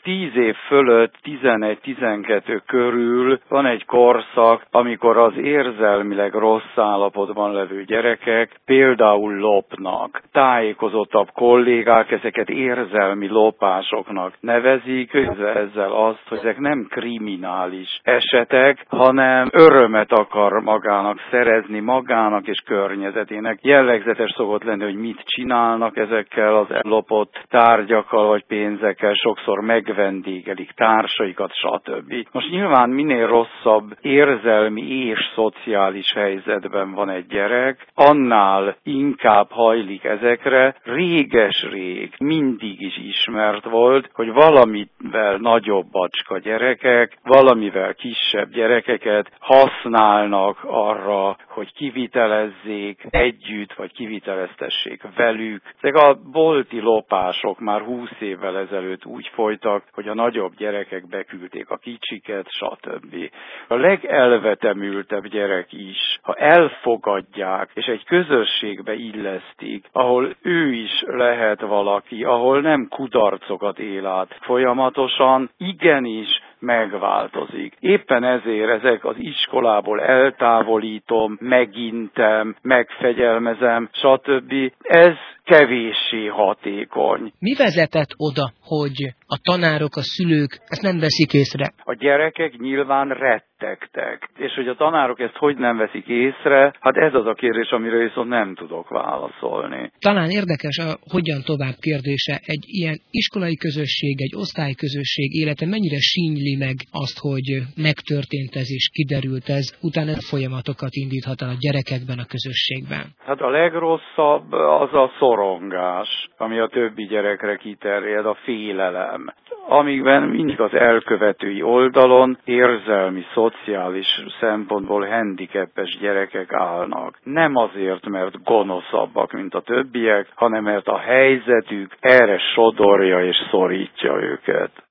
10 év fölött, 11-12 körül van egy korszak, amikor az érzelmileg rossz állapotban levő gyerekek például lopnak. Tájékozottabb kollégák ezeket érzelmi lopásoknak nevezik, ezzel azt, hogy ezek nem kriminális esetek, hanem örömet akar magának szerezni, magának és környezetének. Jellegzetes szokott lenni, hogy mit csinálnak ezekkel az ellopott tárgyakkal vagy pénzekkel, sokszor megvendégelik társaikat, stb. Most nyilván minél rosszabb érzelmi és szociális helyzetben van egy gyerek, annál inkább hajlik ezekre. Réges-rég mindig is ismert volt, hogy valamivel nagyobb bacska gyerekek, valamivel kisebb gyerekeket használnak arra, hogy kivitelezzék együtt, vagy kiviteleztessék velük. Ezek a bolti lopások már 20 évvel ezelőtt úgy folytak, hogy a nagyobb gyerekek beküldték a kicsiket, stb. A legelvetemültebb gyerek is, ha elfogadják, és egy közösségbe illesztik, ahol ő is lehet valaki, ahol nem kudarcokat él át folyamatosan, igenis megváltozik. Éppen ezért ezek az iskolából eltávolítom, megintem, megfegyelmezem, stb. Ez kevéssé hatékony. Mi vezetett oda, hogy a tanárok, a szülők ezt nem veszik észre? A gyerekek nyilván rettegtek. És hogy a tanárok ezt hogy nem veszik észre, hát ez az a kérdés, amire viszont nem tudok válaszolni. Talán érdekes a hogyan tovább kérdése. Egy ilyen iskolai közösség, egy osztályközösség élete mennyire sínyli meg azt, hogy megtörtént ez és kiderült ez, utána folyamatokat indíthat el a gyerekekben, a közösségben. Hát a legrosszabb az a szorongás, ami a többi gyerekre kiterjed, a félelem, amikben mindig az elkövetői oldalon érzelmi, szociális szempontból handicapes gyerekek állnak. Nem azért, mert gonoszabbak, mint a többiek, hanem mert a helyzetük erre sodorja és szorítja őket.